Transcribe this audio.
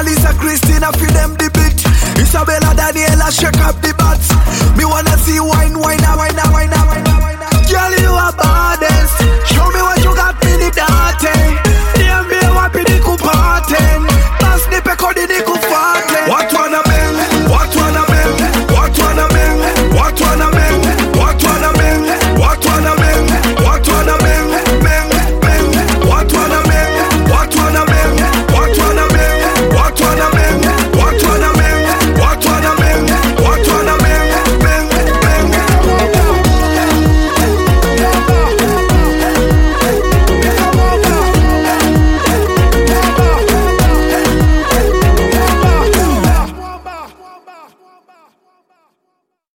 Lisa Christina for them the beat. Isabella Daniela shake up the bats. Me wanna see wine. Girl, you are baddest. Show me what you got in the dirty. Damn me, what be the coupe